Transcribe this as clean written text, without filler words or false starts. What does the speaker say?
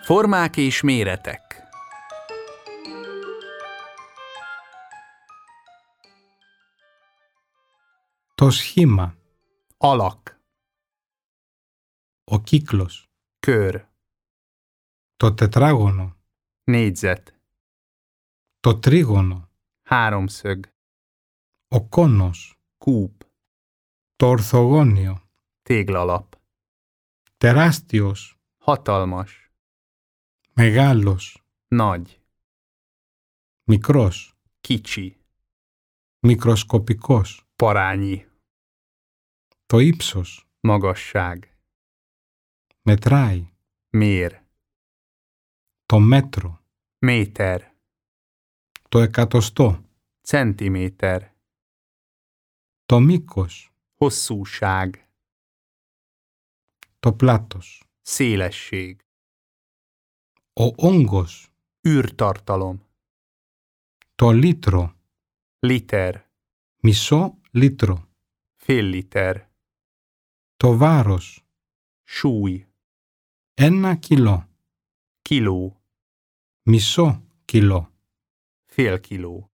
Formák és méretek. Το σχήμα. Alak, Ο κύκλος. kör, Το τετράγωνο. négyzet, Το τρίγωνο. háromszög, Ο κόνος. kúp, Το ορθογώνιο. téglalap, Τεράστιος. hatalmas, Μεγάλος. nagy, Μικρός. kicsi, Μικροσκοπικός. parányi, Το ύψος. magasság, Μετράει. mér, Το μέτρο. méter, Το εκατοστό. centiméter, Το μήκος. hosszúság, Το πλάτος. szélesség, Ο όγκος. űrtartalom, Το λίτρο. liter, Μισό λίτρο. fél liter, Το βάρος. súly, 1 κιλό. kiló, Μισό κιλό. fél kiló.